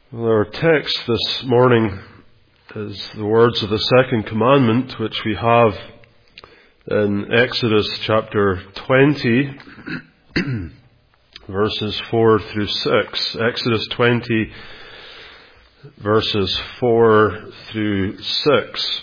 Well, our text this morning is the words of the second commandment, which we have in Exodus chapter 20, verses 4 through 6. Exodus 20, verses 4 through 6.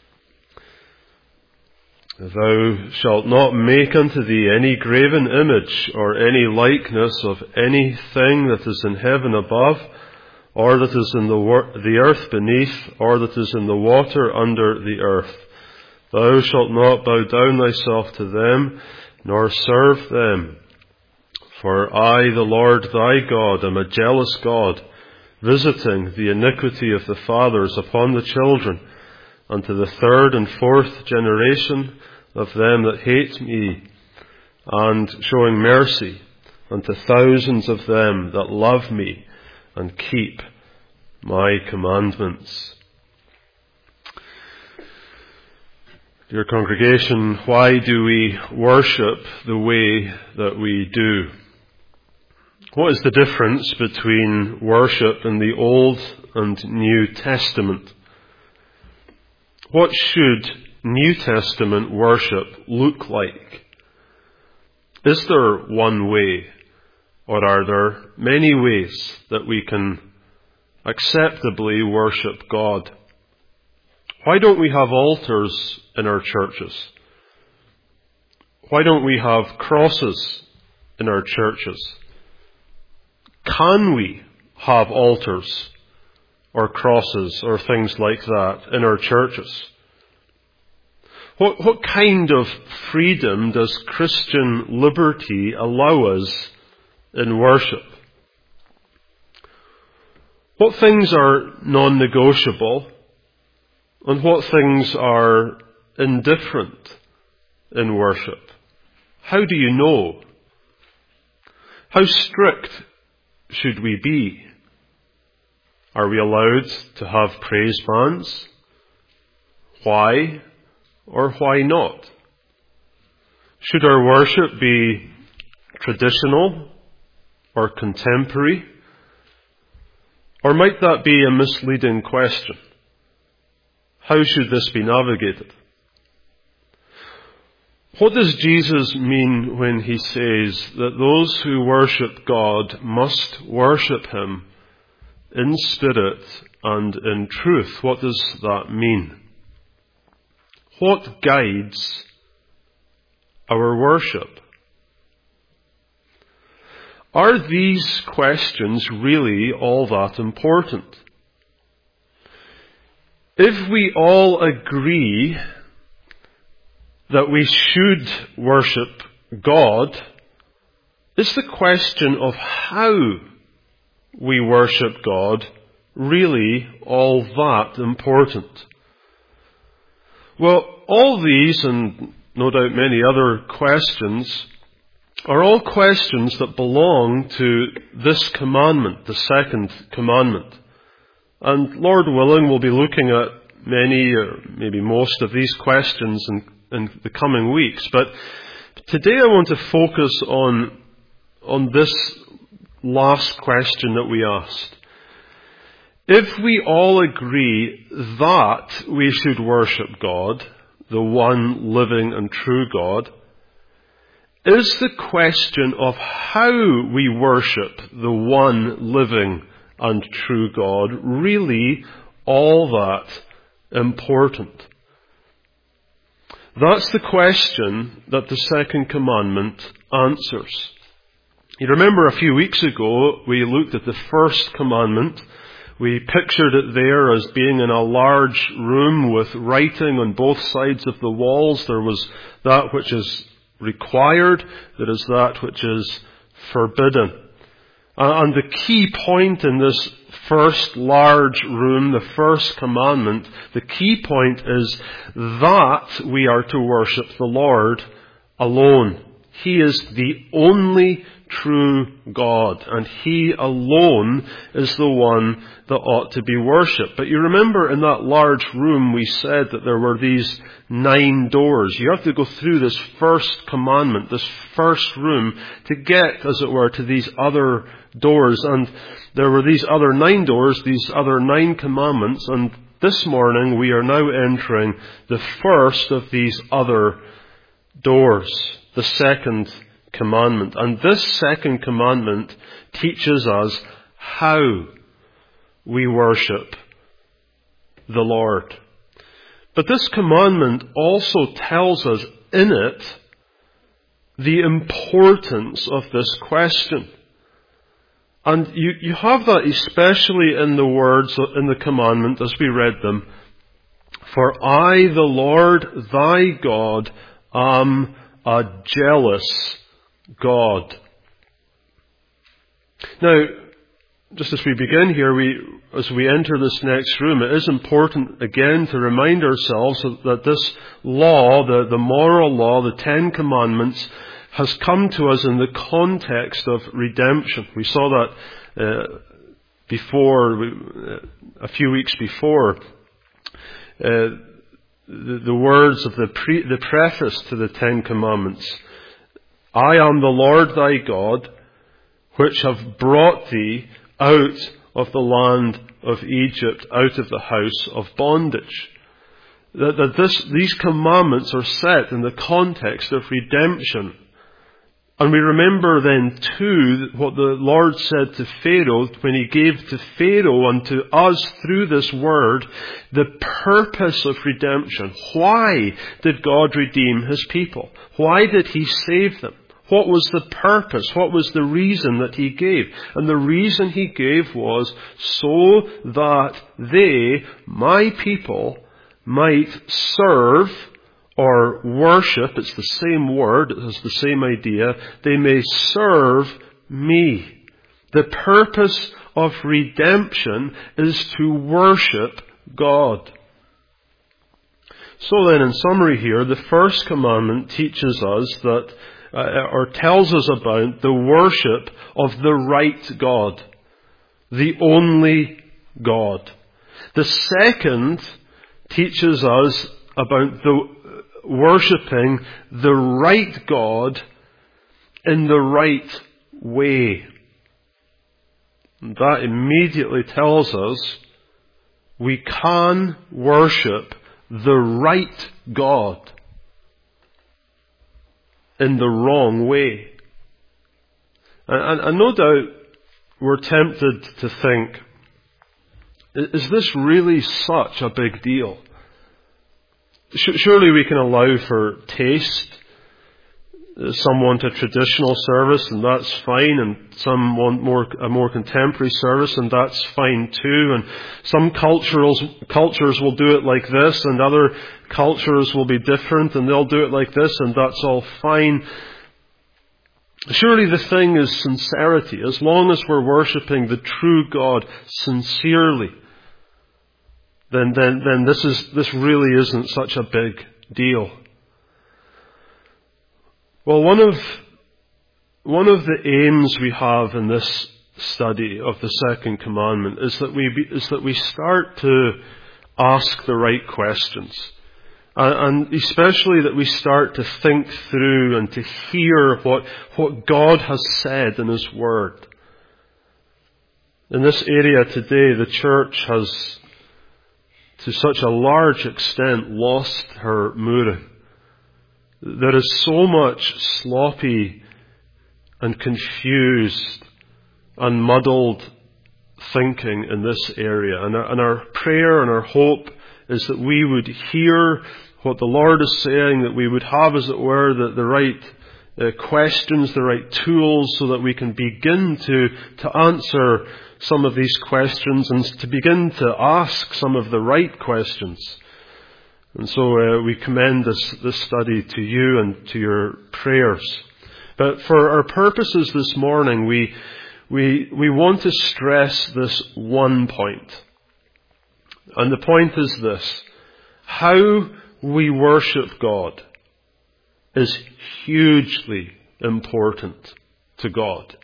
Thou shalt not make unto thee any graven image or any likeness of anything that is in heaven above, or that is in the earth beneath, or that is in the water under the earth. Thou shalt not bow down thyself to them, nor serve them. For I, the Lord thy God, am a jealous God, visiting the iniquity of the fathers upon the children, unto the third and fourth generation of them that hate me, and showing mercy unto thousands of them that love me, and keep my commandments. Dear congregation, why do we worship the way that we do? What is the difference between worship in the Old and New Testament? What should New Testament worship look like? Is there one way? Or are there many ways that we can acceptably worship God? Why don't we have altars in our churches? Why don't we have crosses in our churches? Can we have altars or crosses or things like that in our churches? What kind of freedom does Christian liberty allow us in worship? What things are non-negotiable and what things are indifferent in worship? How do you know? How strict should we be? Are we allowed to have praise bands? Why or why not? Should our worship be traditional or contemporary? Or might that be a misleading question? How should this be navigated? What does Jesus mean when he says that those who worship God must worship him in spirit and in truth? What does that mean? What guides our worship? Are these questions really all that important? If we all agree that we should worship God, is the question of how we worship God really all that important? Well, all these, and no doubt many other questions, are all questions that belong to this commandment, the second commandment. And Lord willing, we'll be looking at many or maybe most of these questions in the coming weeks. But today I want to focus on this last question that we asked. If we all agree that we should worship God, the one living and true God, is the question of how we worship the one living and true God really all that important? That's the question that the second commandment answers. You remember a few weeks ago we looked at the first commandment. We pictured it there as being in a large room with writing on both sides of the walls. There was that which is required, there is that which is forbidden. And the key point in this first large room, the first commandment, the key point is that we are to worship the Lord alone. He is the only true God, and He alone is the one that ought to be worshipped. But you remember in that large room we said that there were these 9 doors. You have to go through this first commandment, this first room, to get, as it were, to these other doors. And there were these other 9 doors, these other 9 commandments. And this morning we are now entering the first of these other doors, the second commandment. And this second commandment teaches us how we worship the Lord. But this commandment also tells us in it the importance of this question. And you have that especially in the words in the commandment as we read them. For I, the Lord thy God, am a jealous God. Now, just as we begin here, as we enter this next room, it is important again to remind ourselves that this law, the moral law, the 10 Commandments, has come to us in the context of redemption. We saw that before, a few weeks before. The words of the preface to the 10 Commandments. I am the Lord thy God, which have brought thee out of the land of Egypt, out of the house of bondage. These commandments are set in the context of redemption. And we remember then too what the Lord said to Pharaoh when he gave to Pharaoh and to us through this word the purpose of redemption. Why did God redeem his people? Why did he save them? What was the purpose? What was the reason that he gave? And the reason he gave was so that they, my people, might serve or worship. It's the same word, it has the same idea. They may serve me. The purpose of redemption is to worship God. So then, in summary here, the first commandment teaches us that or tells us about the worship of the right God, the only God. The second teaches us about the worshipping the right God in the right way. And that immediately tells us we can worship the right God in the wrong way. And no doubt we're tempted to think, is this really such a big deal? Surely we can allow for taste. Some want a traditional service, and that's fine, and some want a more contemporary service, and that's fine too. And some cultures will do it like this, and other cultures will be different, and they'll do it like this, and that's all fine. Surely the thing is sincerity. As long as we're worshipping the true God sincerely, then this really isn't such a big deal. Well, one of the aims we have in this study of the second commandment is that we start to ask the right questions, and especially that we start to think through and to hear what God has said in His Word. In this area today, the church has, to such a large extent, lost her mooring. There is so much sloppy and confused and muddled thinking in this area. And our prayer and our hope is that we would hear what the Lord is saying, that we would have, as it were, the right questions, the right tools, so that we can begin to answer some of these questions and to begin to ask some of the right questions. And so we commend this study to you and to your prayers. But for our purposes this morning, we want to stress this one point. And the point is this: how we worship God is hugely important to God.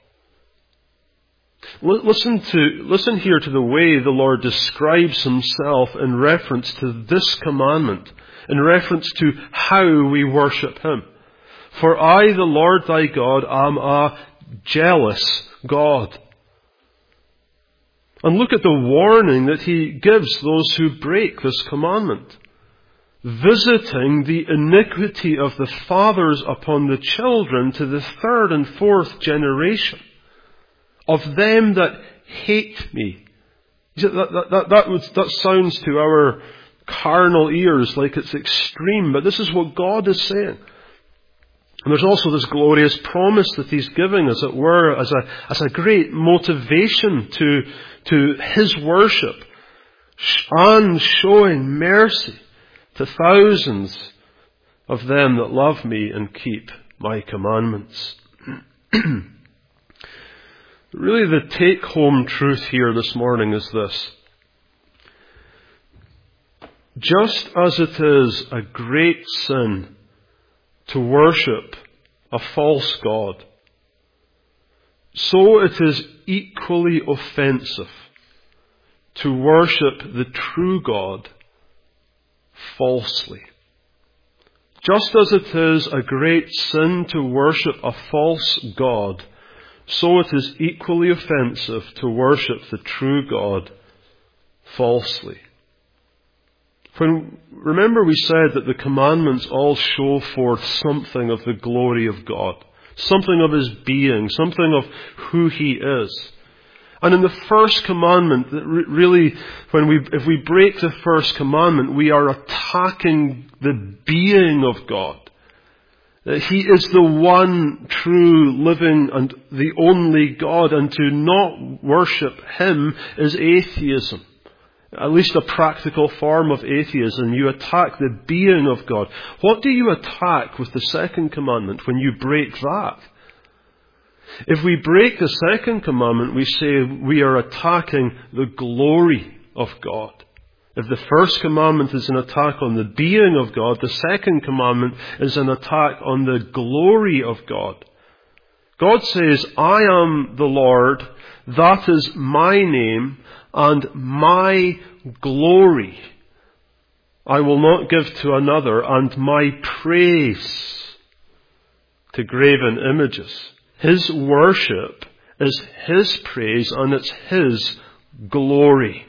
Listen here to the way the Lord describes Himself in reference to this commandment, in reference to how we worship Him. For I, the Lord thy God, am a jealous God. And look at the warning that he gives those who break this commandment. Visiting the iniquity of the fathers upon the children to the third and fourth generation of them that hate me. That sounds to our carnal ears like it's extreme, but this is what God is saying. And there's also this glorious promise that he's giving, as it were, as a great motivation to his worship, and showing mercy to thousands of them that love me and keep my commandments. Really, the take-home truth here this morning is this. Just as it is a great sin to worship a false god, so it is equally offensive to worship the true God falsely. Just as it is a great sin to worship a false god, so it is equally offensive to worship the true God falsely. Remember we said that the commandments all show forth something of the glory of God, something of his being, something of who he is. And in the first commandment, really, if we break the first commandment, we are attacking the being of God. He is the one true, living, and the only God, and to not worship him is atheism. At least a practical form of atheism. You attack the being of God. What do you attack with the second commandment when you break that? If we break the second commandment, we say we are attacking the glory of God. If the first commandment is an attack on the being of God, the second commandment is an attack on the glory of God. God says, I am the Lord, that is my name, and my glory I will not give to another, and my praise to graven images. His worship is his praise, and it's his glory.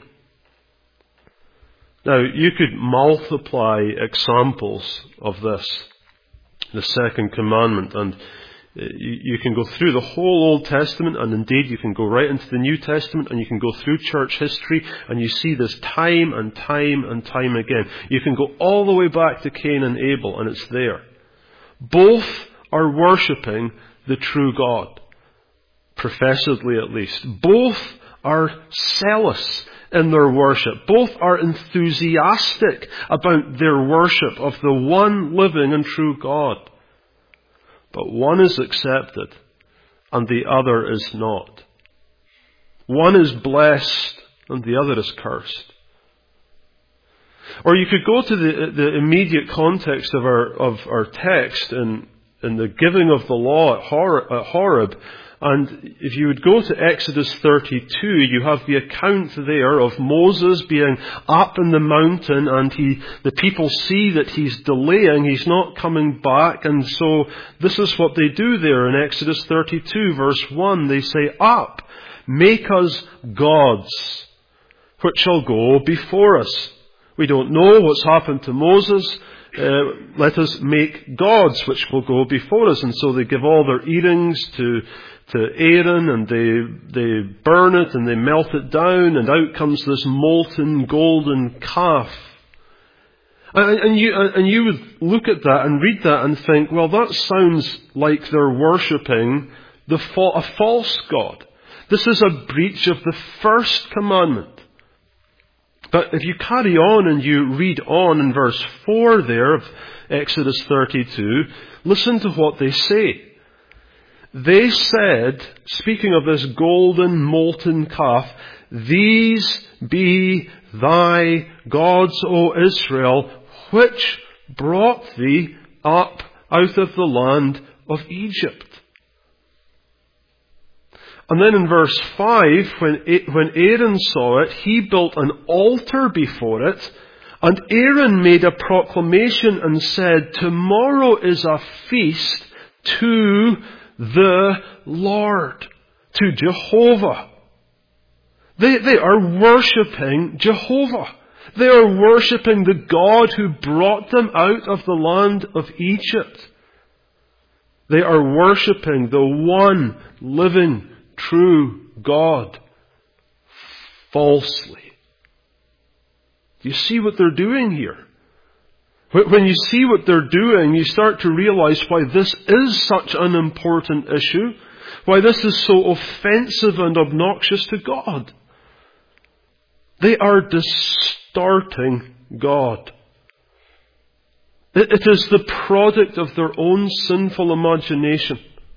Now, you could multiply examples of this, the second commandment, and you can go through the whole Old Testament, and indeed you can go right into the New Testament, and you can go through church history, and you see this time and time and time again. You can go all the way back to Cain and Abel, and it's there. Both are worshipping the true God, professedly at least. Both are zealous in their worship. Both are enthusiastic about their worship of the one living and true God. But one is accepted and the other is not. One is blessed and the other is cursed. Or you could go to the immediate context of our text in the giving of the law at Horeb. And if you would go to Exodus 32, you have the account there of Moses being up in the mountain, and the people see that he's delaying, he's not coming back, and so this is what they do there in Exodus 32 verse 1. They say, up, make us gods, which shall go before us. We don't know what's happened to Moses. Let us make gods which will go before us. And so they give all their earrings to Aaron, and they burn it and they melt it down, and out comes this molten golden calf. And you would look at that and read that and think, well, that sounds like they're worshipping a false god. This is a breach of the first commandment. But if you carry on and you read on in verse 4 there of Exodus 32, listen to what they say. They said, speaking of this golden molten calf, these be thy gods, O Israel, which brought thee up out of the land of Egypt. And then in verse 5, when Aaron saw it, he built an altar before it, and Aaron made a proclamation and said, tomorrow is a feast to the Lord, to Jehovah. They are worshipping Jehovah. They are worshipping the God who brought them out of the land of Egypt. They are worshipping the one living, true God falsely. Do you see what they're doing here? When you see what they're doing, you start to realize why this is such an important issue, why this is so offensive and obnoxious to God. They are distorting God. It is the product of their own sinful imagination.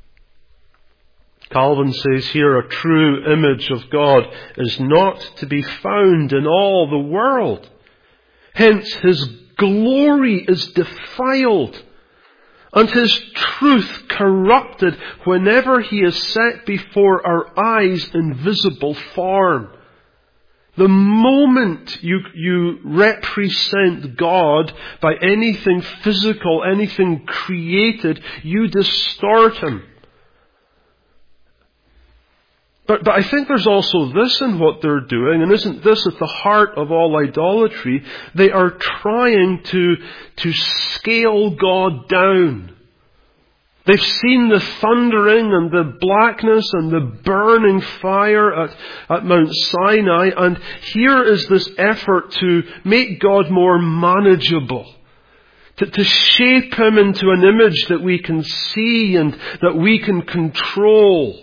Calvin says here, a true image of God is not to be found in all the world. Hence, His glory is defiled, and His truth corrupted whenever He is set before our eyes in visible form. The moment you represent God by anything physical, anything created, you distort Him. But I think there's also this in what they're doing, and isn't this at the heart of all idolatry? They are trying to scale God down. They've seen the thundering and the blackness and the burning fire at Mount Sinai, and here is this effort to make God more manageable, to shape Him into an image that we can see and that we can control.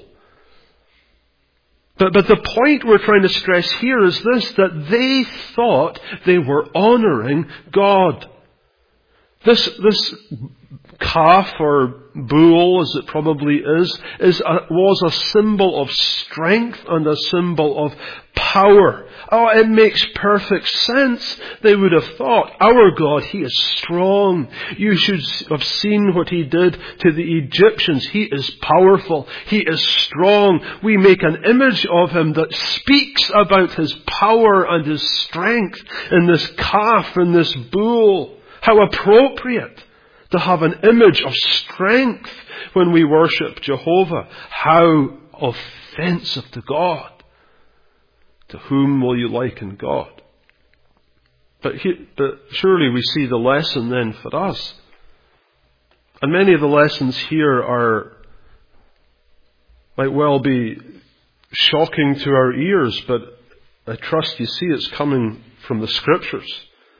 But the point we're trying to stress here is this, that they thought they were honoring God. This calf or bull, as it probably was a symbol of strength and a symbol of power. Oh, it makes perfect sense. They would have thought, our God, He is strong. You should have seen what He did to the Egyptians. He is powerful. He is strong. We make an image of Him that speaks about His power and His strength in this calf, in this bull. How appropriate to have an image of strength when we worship Jehovah. How offensive to God. To whom will you liken God? But surely we see the lesson then for us. And many of the lessons here might well be shocking to our ears, but I trust you see it's coming from the Scriptures.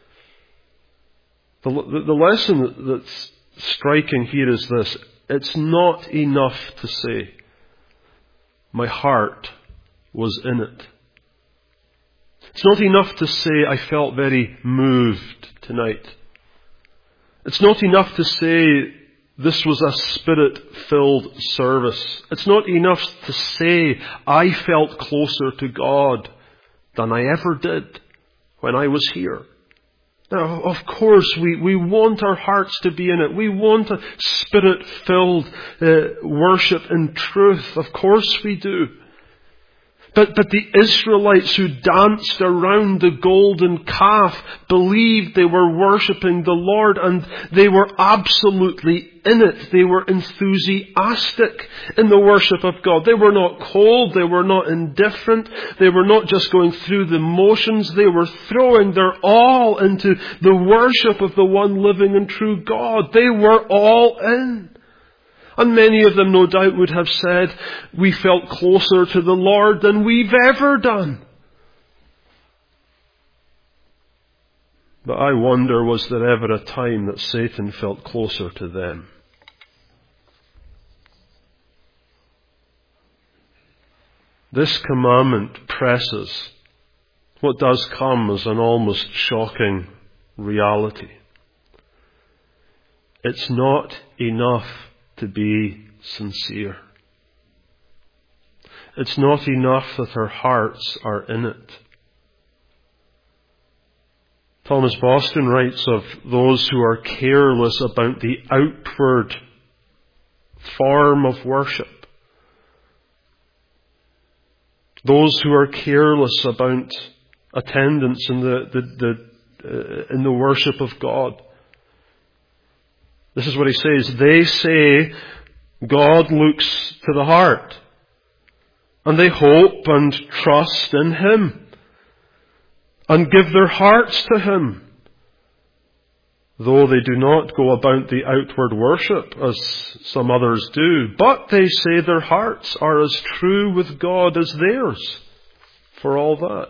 The lesson that's striking here is this. It's not enough to say, my heart was in it. It's not enough to say, I felt very moved tonight. It's not enough to say, this was a Spirit-filled service. It's not enough to say, I felt closer to God than I ever did when I was here. Now, of course, we want our hearts to be in it. We want a Spirit-filled worship in truth. Of course we do. But the Israelites who danced around the golden calf believed they were worshipping the Lord, and they were absolutely in it. They were enthusiastic in the worship of God. They were not cold. They were not indifferent. They were not just going through the motions. They were throwing their all into the worship of the one living and true God. They were all in. And many of them, no doubt, would have said, we felt closer to the Lord than we've ever done. But I wonder, was there ever a time that Satan felt closer to them? This commandment presses what does come as an almost shocking reality. It's not enough to be sincere. It's not enough that our hearts are in it. Thomas Boston writes of those who are careless about the outward form of worship. Those who are careless about attendance in the worship of God. This is what he says. They say God looks to the heart. And they hope and trust in Him and give their hearts to Him, though they do not go about the outward worship as some others do. But they say their hearts are as true with God as theirs, for all that.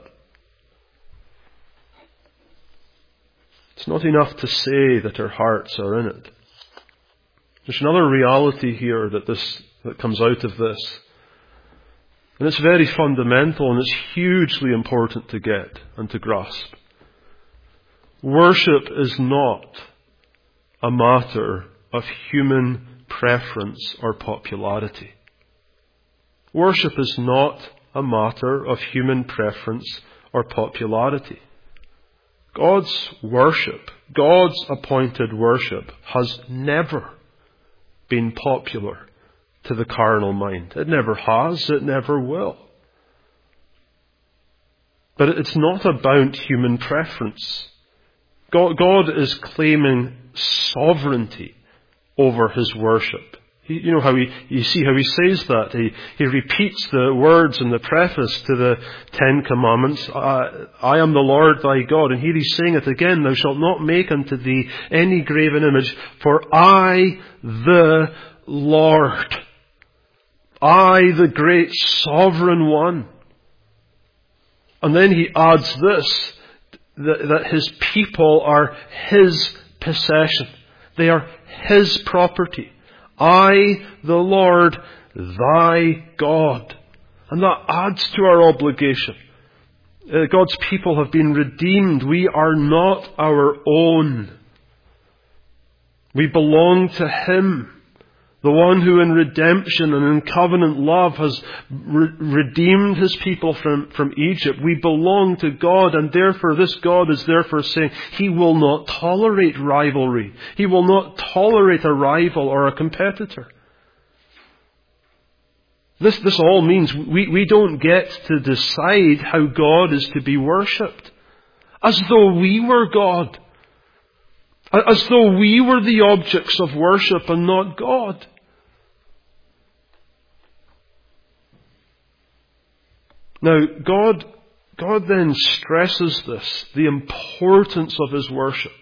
It's not enough to say that our hearts are in it. There's another reality here that comes out of this. And it's very fundamental, and it's hugely important to get and to grasp. Worship is not a matter of human preference or popularity. Worship is not a matter of human preference or popularity. God's worship, God's appointed worship, has never been popular to the carnal mind. It never has, it never will. But it's not about human preference. God is claiming sovereignty over His worship. You know how you see how He says that. He repeats the words in the preface to the Ten Commandments. I am the Lord thy God. And here He's saying it again. Thou shalt not make unto thee any graven image, for I, the Lord, I, the great sovereign one. And then He adds this, that His people are His possession. They are His property. I, the Lord, thy God. And that adds to our obligation. God's people have been redeemed. We are not our own. We belong to Him. The one who in redemption and in covenant love has redeemed His people from Egypt. We belong to God, and therefore this God is therefore saying He will not tolerate rivalry. He will not tolerate a rival or a competitor. This all means we don't get to decide how God is to be worshipped. As though we were God. As though we were the objects of worship and not God. Now, God then stresses this, the importance of His worship.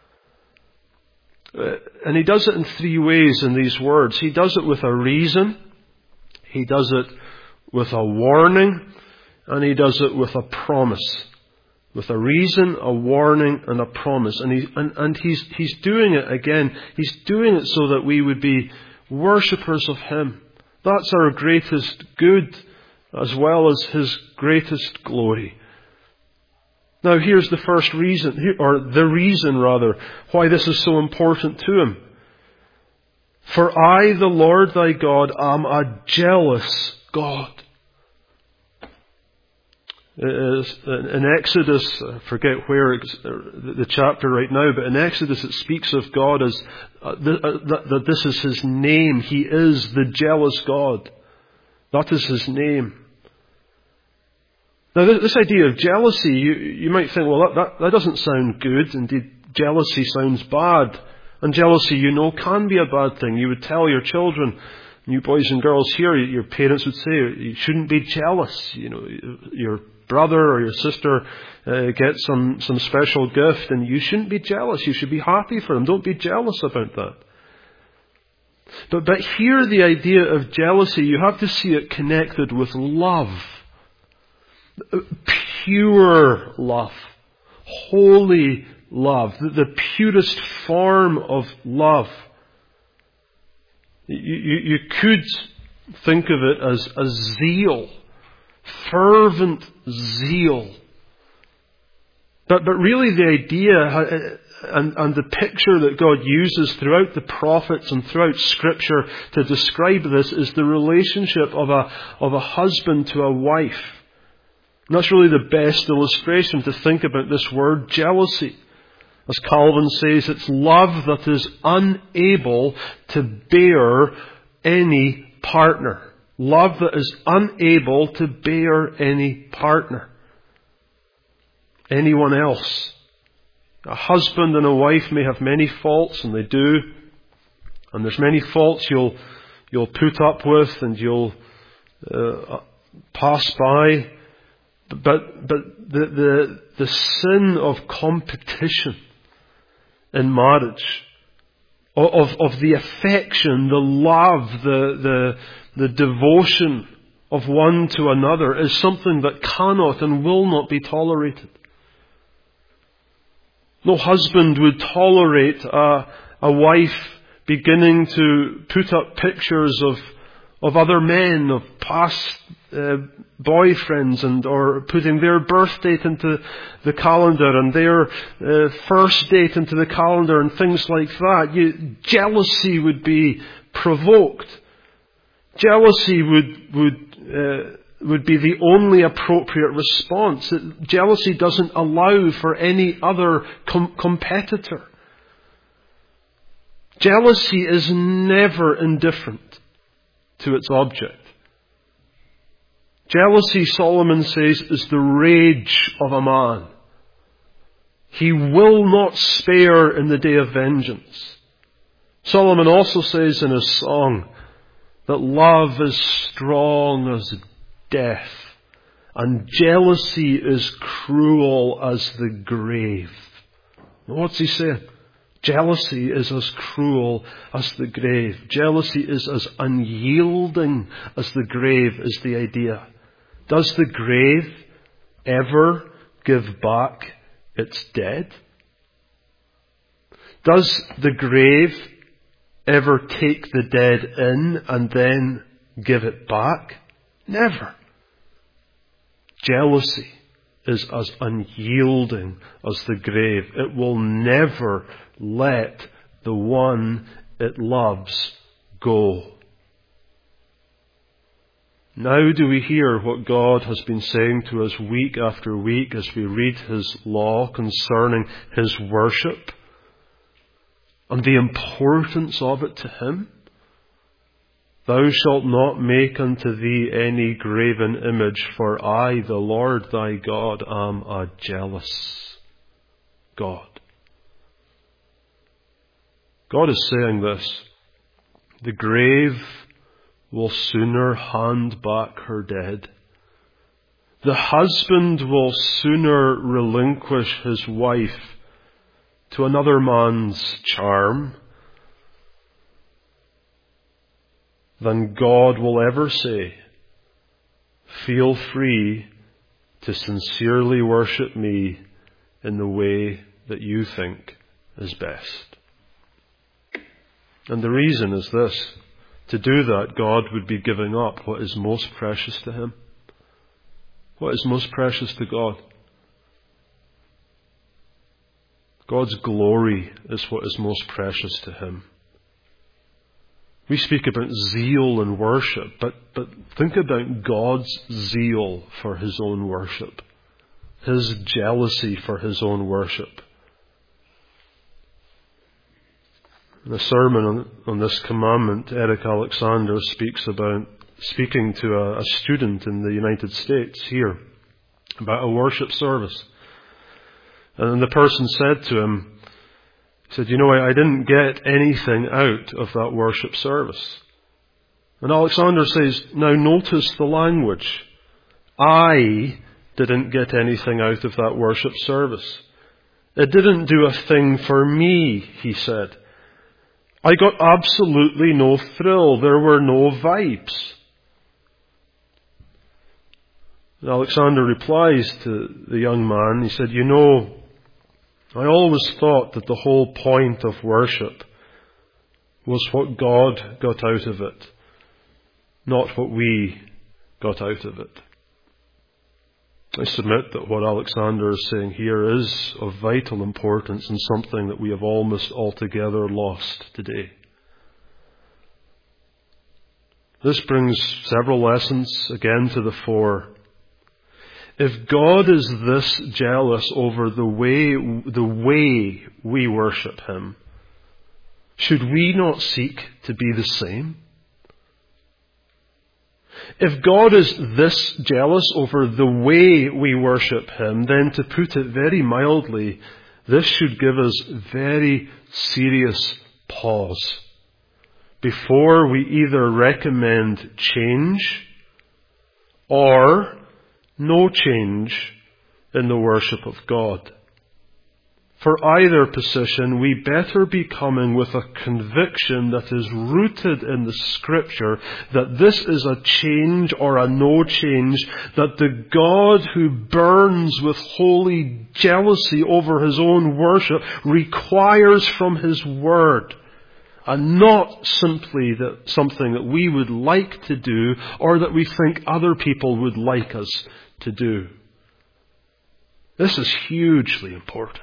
And He does it in three ways in these words. He does it with a reason, He does it with a warning, and He does it with a promise. With a reason, a warning, and a promise. And He's doing it again. He's doing it so that we would be worshippers of Him. That's our greatest good, as well as His greatest glory. Now here's the first reason, or the reason rather, why this is so important to Him. For I, the Lord thy God, am a jealous God. In Exodus, I forget where the chapter right now, but in Exodus it speaks of God as that this is His name. He is the jealous God. That is His name. Now this idea of jealousy, you might think, well that doesn't sound good. Indeed, jealousy sounds bad. And jealousy, can be a bad thing. You would tell your children, you boys and girls here, your parents would say, you shouldn't be jealous. Your brother or your sister gets some special gift, and you shouldn't be jealous. You should be happy for them. Don't be jealous about that. But here the idea of jealousy, you have to see it connected with love. Pure love. Holy love. The purest form of love. You could think of it as a zeal. Fervent zeal. But really the idea and the picture that God uses throughout the prophets and throughout Scripture to describe this is the relationship of a husband to a wife. And that's really the best illustration to think about this word jealousy. As Calvin says, it's love that is unable to bear any partner. Love that is unable to bear any partner. Anyone else. A husband and a wife may have many faults, and they do. And there's many faults you'll put up with, and you'll pass by. But the sin of competition in marriage, of the affection, the love, the devotion of one to another is something that cannot and will not be tolerated. No husband would tolerate a wife beginning to put up pictures of other men, of past boyfriends, or putting their birth date into the calendar and their first date into the calendar and things like that. Jealousy would be provoked. Jealousy would be the only appropriate response. Jealousy doesn't allow for any other competitor. Jealousy is never indifferent to its object. Jealousy, Solomon says, is the rage of a man. He will not spare in the day of vengeance. Solomon also says in his song that love is strong as death, and jealousy is cruel as the grave. What's he saying? Jealousy is as cruel as the grave. Jealousy is as unyielding as the grave, is the idea. Does the grave ever give back its dead? Does the grave ever take the dead in and then give it back? Never. Jealousy is as unyielding as the grave. It will never let the one it loves go. Now do we hear what God has been saying to us week after week as we read His law concerning His worship and the importance of it to Him. Thou shalt not make unto thee any graven image, for I, the Lord thy God, am a jealous God. God is saying this: the grave will sooner hand back her dead. The husband will sooner relinquish his wife to another man's charm than God will ever say, feel free to sincerely worship me in the way that you think is best. And the reason is this: to do that, God would be giving up what is most precious to Him. What is most precious to God? God's glory is what is most precious to Him. We speak about zeal and worship, but think about God's zeal for His own worship. His jealousy for His own worship. In a sermon on this commandment, Eric Alexander speaking to a student in the United States here about a worship service. And the person said to him, he said, I didn't get anything out of that worship service. And Alexander says, now notice the language. I didn't get anything out of that worship service. It didn't do a thing for me, he said. I got absolutely no thrill. There were no vibes. And Alexander replies to the young man. He said, I always thought that the whole point of worship was what God got out of it, not what we got out of it. I submit that what Alexander is saying here is of vital importance and something that we have almost altogether lost today. This brings several lessons again to the fore. If God is this jealous over the way we worship Him, should we not seek to be the same? If God is this jealous over the way we worship Him, then to put it very mildly, this should give us very serious pause before we either recommend change or no change in the worship of God. For either position, we better be coming with a conviction that is rooted in the Scripture that this is a change or a no change, that the God who burns with holy jealousy over His own worship requires from His Word, and not simply that something that we would like to do or that we think other people would like us to do. This is hugely important.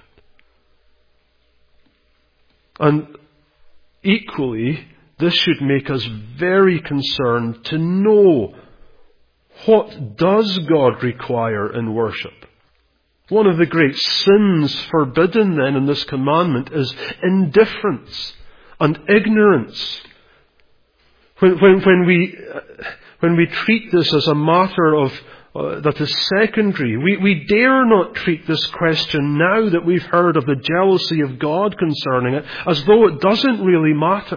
And equally, this should make us very concerned to know, what does God require in worship? One of the great sins forbidden then in this commandment is indifference and ignorance. When we treat this as a matter of that is secondary, we dare not treat this question, now that we've heard of the jealousy of God concerning it, as though it doesn't really matter.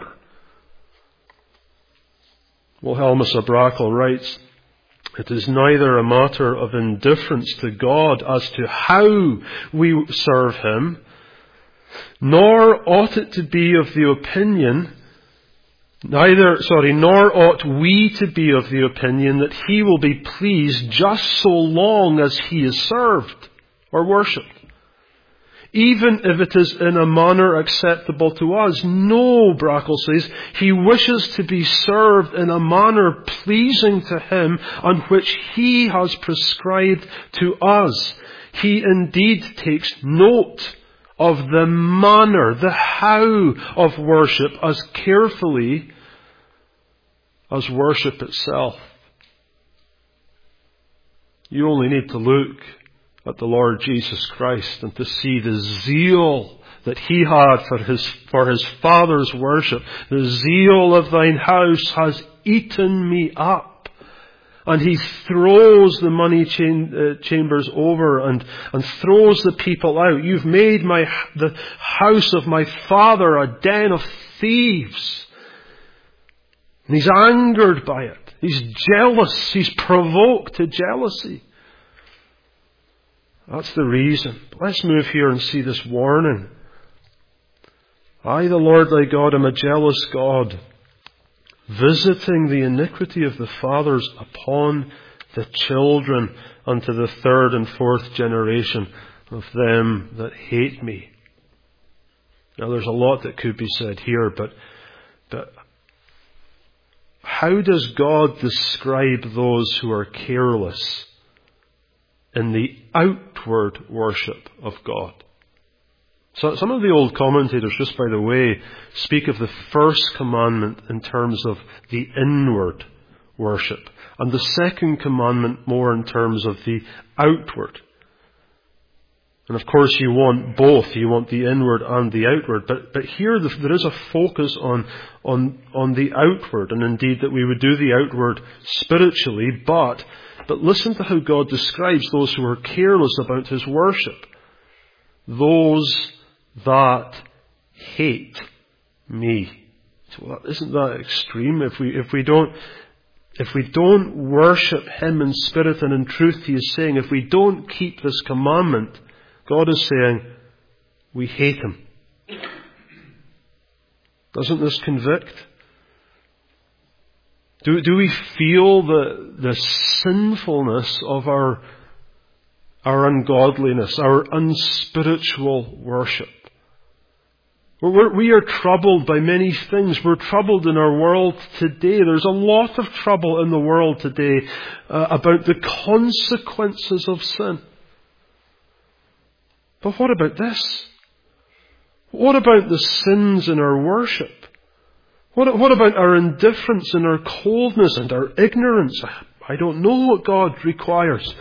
Wilhelmus à Brakel writes, "It is neither a matter of indifference to God as to how we serve Him, nor ought it to be of the opinion nor ought we to be of the opinion that He will be pleased just so long as He is served or worshipped, even if it is in a manner acceptable to us. No," Brakel says, He wishes to be served in a manner pleasing to Him, on which He has prescribed to us. He indeed takes note of the manner, the how of worship as carefully as worship itself. You only need to look at the Lord Jesus Christ and to see the zeal that He had for His Father's worship. The zeal of thine house has eaten me up. And He throws the money chambers over and throws the people out. You've made the house of my Father a den of thieves. And He's angered by it. He's jealous. He's provoked to jealousy. That's the reason. Let's move here and see this warning. I, the Lord thy God, am a jealous God, visiting the iniquity of the fathers upon the children unto the third and fourth generation of them that hate me. Now there's a lot that could be said here, but how does God describe those who are careless in the outward worship of God? So some of the old commentators, just by the way, speak of the first commandment in terms of the inward worship, and the second commandment more in terms of the outward. And of course you want both. You want the inward and the outward. But here there is a focus on the outward, and indeed that we would do the outward spiritually. But listen to how God describes those who are careless about His worship. Those that hate me. So isn't that extreme? If we don't worship Him in spirit and in truth, He is saying, if we don't keep this commandment, God is saying, we hate Him. Doesn't this convict? Do we feel the sinfulness of our ungodliness, our unspiritual worship? We are troubled by many things. We're troubled in our world today. There's a lot of trouble in the world today about the consequences of sin. But what about this? What about the sins in our worship? What about our indifference and our coldness and our ignorance? I don't know what God requires.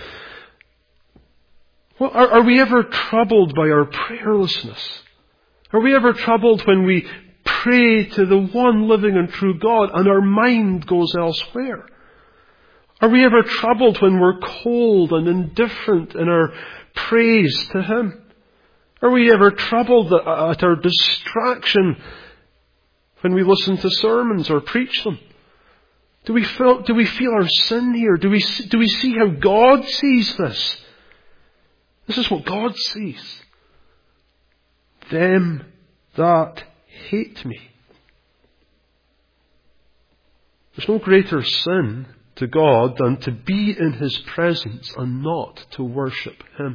Are we ever troubled by our prayerlessness? Are we ever troubled when we pray to the one living and true God and our mind goes elsewhere? Are we ever troubled when we're cold and indifferent in our praise to Him? Are we ever troubled at our distraction when we listen to sermons or preach them? Do we feel our sin here? Do we see how God sees this? This is what God sees. Them that hate me. There's no greater sin to God than to be in His presence and not to worship Him.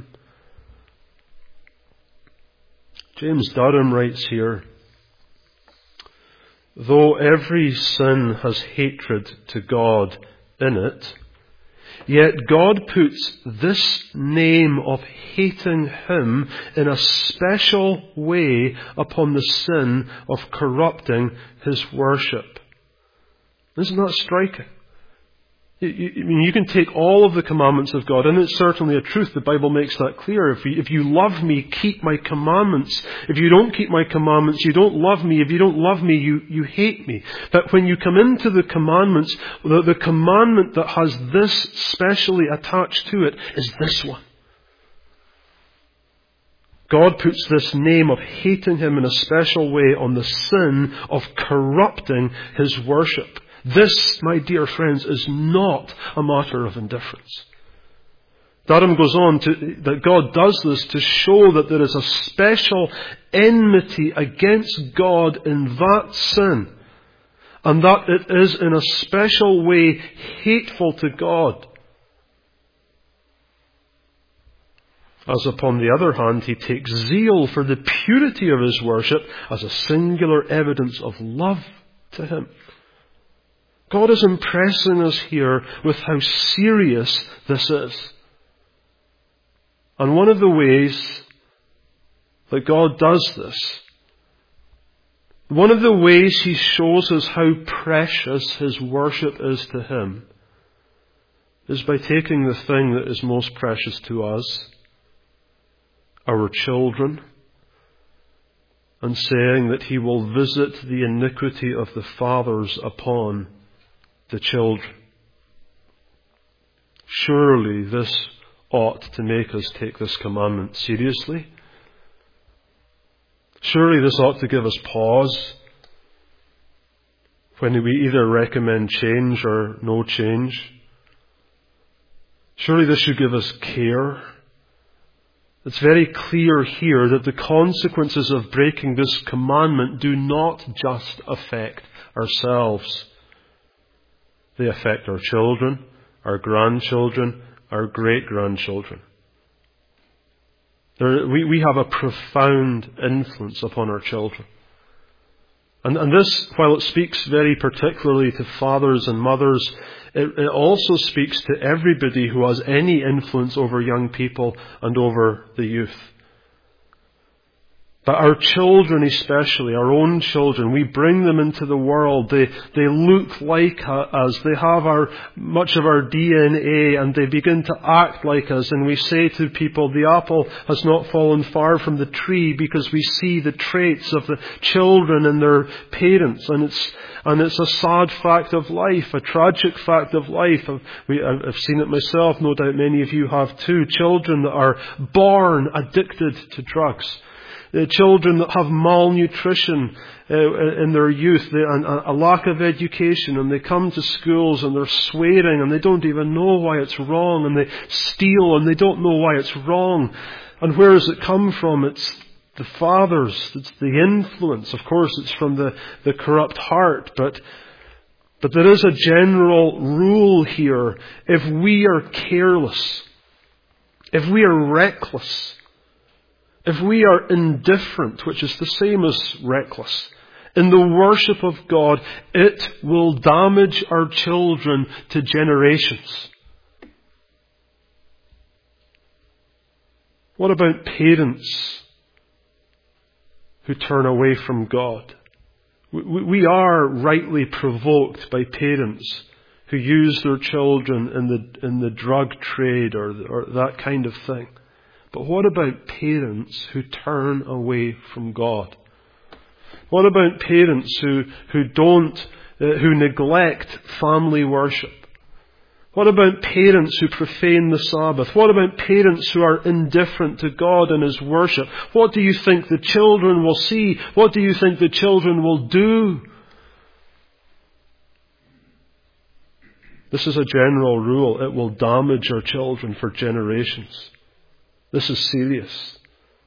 James Durham writes here, though every sin has hatred to God in it, yet God puts this name of hating Him in a special way upon the sin of corrupting His worship. Isn't that striking? You can take all of the commandments of God, and it's certainly a truth. The Bible makes that clear. If you love me, keep my commandments. If you don't keep my commandments, you don't love me. If you don't love me, you hate me. But when you come into the commandments, the commandment that has this specially attached to it is this one. God puts this name of hating Him in a special way on the sin of corrupting His worship. This, my dear friends, is not a matter of indifference. Durham goes on that God does this to show that there is a special enmity against God in that sin, and that it is in a special way hateful to God. As upon the other hand, He takes zeal for the purity of His worship as a singular evidence of love to Him. God is impressing us here with how serious this is. And one of the ways that God does this, one of the ways He shows us how precious His worship is to Him, is by taking the thing that is most precious to us, our children, and saying that He will visit the iniquity of the fathers upon the children. Surely this ought to make us take this commandment seriously. Surely this ought to give us pause when we either recommend change or no change. Surely this should give us care. It's very clear here that the consequences of breaking this commandment do not just affect ourselves. They affect our children, our grandchildren, our great-grandchildren. We have a profound influence upon our children. And this, while it speaks very particularly to fathers and mothers, it also speaks to everybody who has any influence over young people and over the youth. But our children especially, our own children, we bring them into the world. They look like us. They have much of our DNA, and they begin to act like us. And we say to people, the apple has not fallen far from the tree, because we see the traits of the children and their parents. And it's a sad fact of life, a tragic fact of life. I've seen it myself. No doubt many of you have too. Children that are born addicted to drugs. Children that have malnutrition in their youth, and a lack of education, and they come to schools and they're swearing and they don't even know why it's wrong, and they steal and they don't know why it's wrong. And where does it come from? It's the fathers, it's the influence. Of course, it's from the corrupt heart, but there is a general rule here. If we are careless, if we are reckless, if we are indifferent, which is the same as reckless, in the worship of God, it will damage our children to generations. What about parents who turn away from God? We are rightly provoked by parents who use their children in the drug trade or that kind of thing. But what about parents who turn away from God? What about parents who neglect family worship? What about parents who profane the Sabbath? What about parents who are indifferent to God and His worship? What do you think the children will see? What do you think the children will do? This is a general rule. It will damage our children for generations. This is serious.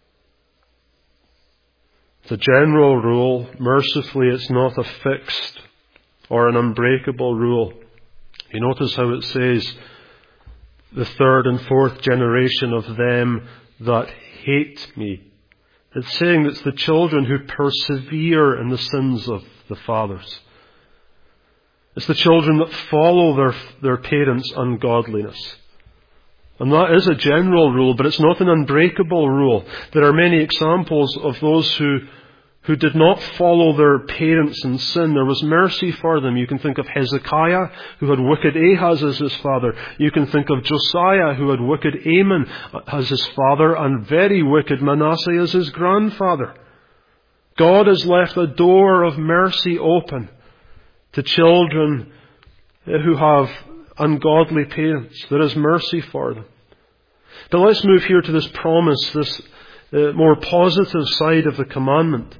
It's a general rule. Mercifully, it's not a fixed or an unbreakable rule. You notice how it says, the third and fourth generation of them that hate me. It's saying that it's the children who persevere in the sins of the fathers. It's the children that follow their parents' ungodliness. And that is a general rule, but it's not an unbreakable rule. There are many examples of those who did not follow their parents in sin. There was mercy for them. You can think of Hezekiah, who had wicked Ahaz as his father. You can think of Josiah, who had wicked Amon as his father, and very wicked Manasseh as his grandfather. God has left a door of mercy open to children who have ungodly parents. There is mercy for them. But let's move here to this promise, this more positive side of the commandment.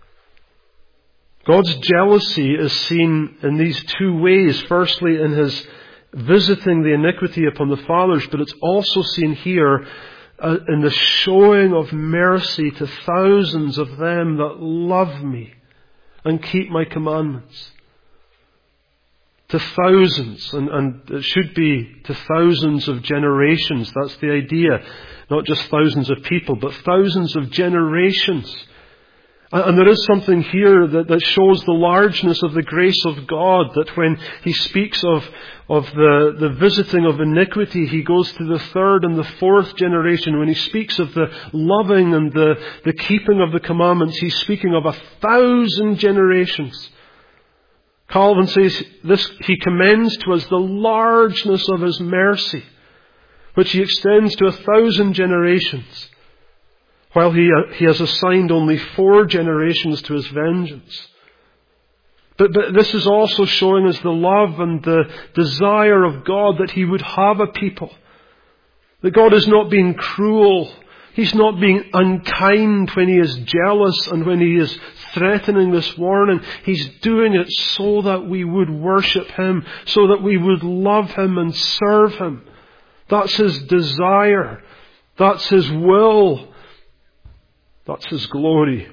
God's jealousy is seen in these two ways. Firstly, in His visiting the iniquity upon the fathers, but it's also seen here in the showing of mercy to thousands of them that love me and keep my commandments. To thousands, and it should be to thousands of generations. That's the idea. Not just thousands of people, but thousands of generations. And there is something here that shows the largeness of the grace of God, that when He speaks of the visiting of iniquity, He goes to the third and the fourth generation. When He speaks of the loving and the keeping of the commandments, He's speaking of 1,000 generations. Calvin says this, he commends to us the largeness of His mercy, which He extends to 1,000 generations, while He has assigned only 4 generations to His vengeance. But this is also showing us the love and the desire of God that He would have a people. That God is not being cruel. He's not being unkind when He is jealous and when He is threatening this warning. He's doing it so that we would worship Him, so that we would love Him and serve Him. That's His desire. That's His will. That's His glory.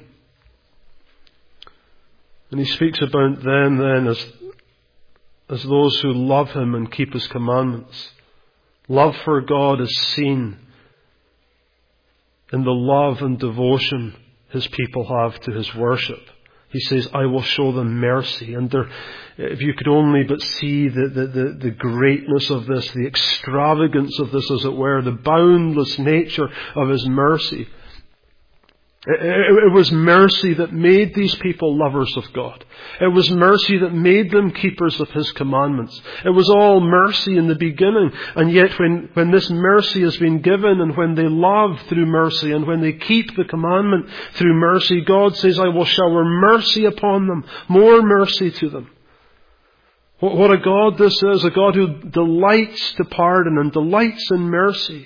And He speaks about them then as those who love Him and keep His commandments. Love for God is seen in the love and devotion His people have to His worship. He says, I will show them mercy. And if you could only but see the greatness of this, the extravagance of this, as it were, the boundless nature of His mercy. It was mercy that made these people lovers of God. It was mercy that made them keepers of His commandments. It was all mercy in the beginning. And yet when this mercy has been given, and when they love through mercy, and when they keep the commandment through mercy, God says, I will shower mercy upon them, more mercy to them. What a God this is, a God who delights to pardon and delights in mercy.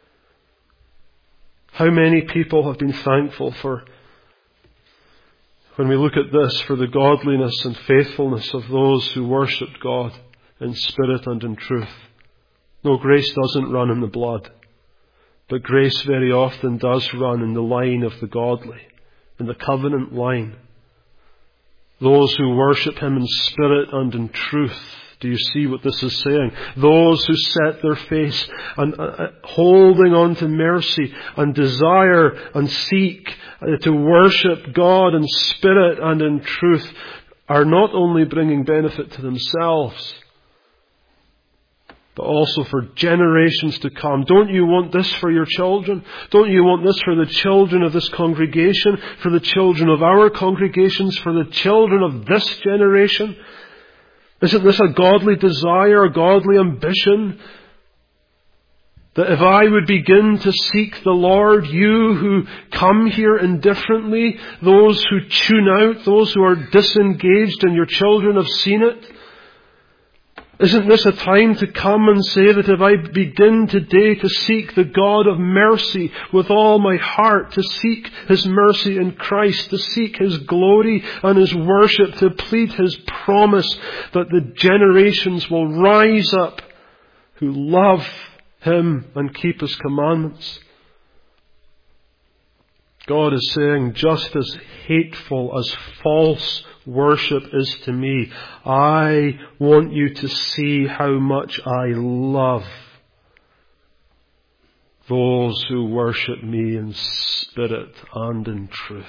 How many people have been thankful for, when we look at this, for the godliness and faithfulness of those who worshipped God in spirit and in truth. No, grace doesn't run in the blood, but grace very often does run in the line of the godly, in the covenant line. Those who worship Him in spirit and in truth. Do you see what this is saying? Those who set their face and holding on to mercy and desire and seek to worship God in spirit and in truth are not only bringing benefit to themselves, but also for generations to come. Don't you want this for your children? Don't you want this for the children of this congregation, for the children of our congregations, for the children of this generation? Isn't this a godly desire, a godly ambition? That if I would begin to seek the Lord, you who come here indifferently, those who tune out, those who are disengaged, and your children have seen it, Isn't this a time to come and say that if I begin today to seek the God of mercy with all my heart, to seek His mercy in Christ, to seek His glory and His worship, to plead His promise that the generations will rise up who love Him and keep His commandments? God is saying, just as hateful as false worship is to me, I want you to see how much I love those who worship me in spirit and in truth.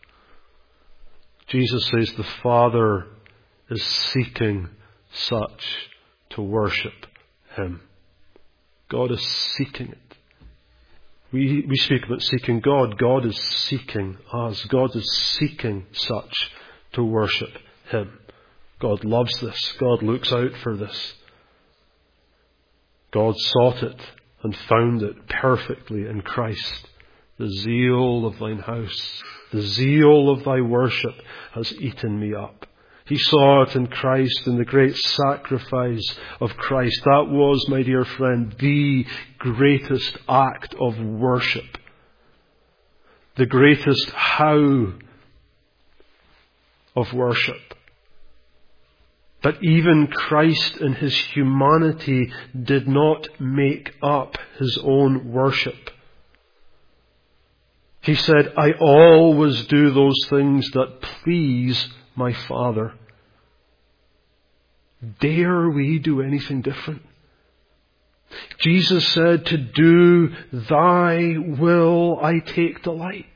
Jesus says the Father is seeking such to worship Him. God is seeking it. We speak about seeking God. God is seeking us. God is seeking such to worship Him. God loves this. God looks out for this. God sought it and found it perfectly in Christ. The zeal of thine house, the zeal of thy worship has eaten me up. He saw it in Christ, in the great sacrifice of Christ. That was, my dear friend, the greatest act of worship. The greatest how of worship. But even Christ in His humanity did not make up His own worship. He said, I always do those things that please my Father. Dare we do anything different? Jesus said, to do thy will I take delight.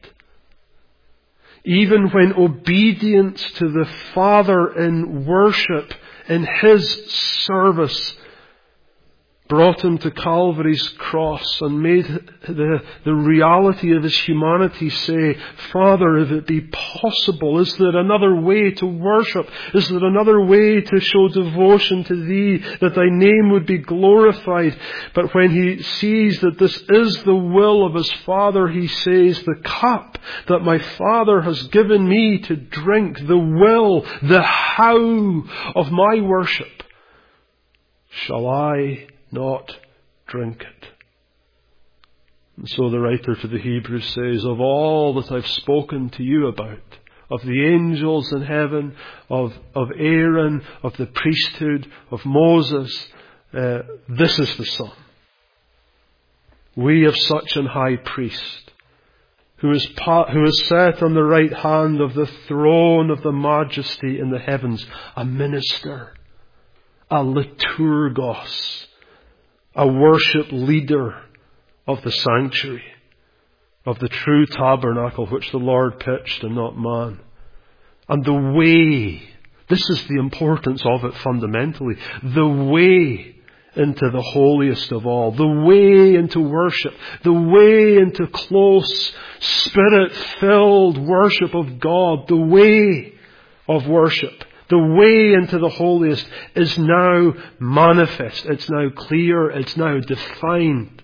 Even when obedience to the Father in worship, in His service, brought Him to Calvary's cross and made the reality of His humanity say, Father, if it be possible, is there another way to worship? Is there another way to show devotion to Thee, that Thy name would be glorified? But when He sees that this is the will of His Father, He says, the cup that my Father has given me to drink, the will, the how of my worship, shall I not drink it? And so the writer to the Hebrews says, of all that I've spoken to you about, of the angels in heaven, of Aaron, of the priesthood, of Moses, this is the Son. We have such an high priest who is set on the right hand of the throne of the majesty in the heavens, a minister, a liturgos, a worship leader of the sanctuary, of the true tabernacle which the Lord pitched and not man. And the way, this is the importance of it fundamentally, the way into the holiest of all, the way into worship, the way into close, spirit-filled worship of God, the way of worship. The way into the holiest is now manifest. It's now clear. It's now defined.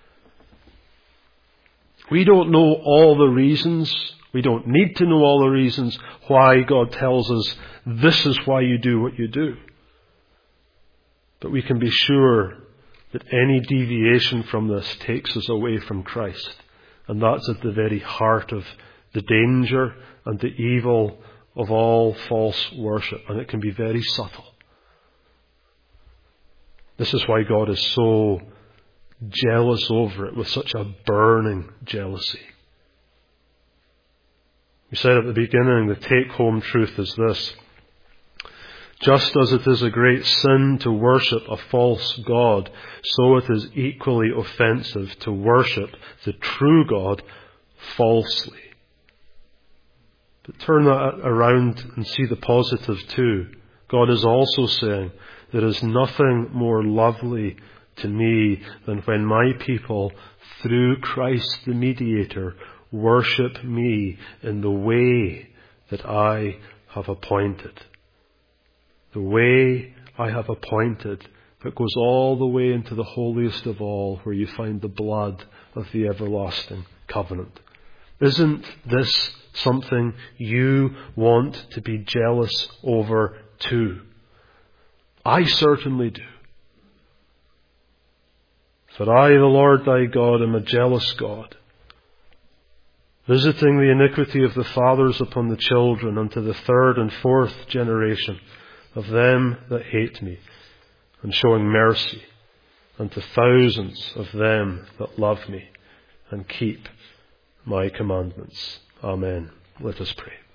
We don't know all the reasons. We don't need to know all the reasons why God tells us this is why you do what you do. But we can be sure that any deviation from this takes us away from Christ. And that's at the very heart of the danger and the evil of all false worship, and it can be very subtle. This is why God is so jealous over it, with such a burning jealousy. We said at the beginning, the take-home truth is this. Just as it is a great sin to worship a false God, so it is equally offensive to worship the true God falsely. But turn that around and see the positive too. God is also saying, there is nothing more lovely to me than when my people, through Christ the mediator, worship me in the way that I have appointed. The way I have appointed that goes all the way into the holiest of all, where you find the blood of the everlasting covenant. Isn't this something you want to be jealous over too? I certainly do. For I, the Lord thy God, am a jealous God, visiting the iniquity of the fathers upon the children unto the third and fourth generation of them that hate me, and showing mercy unto thousands of them that love me and keep my commandments. Amen. Let us pray.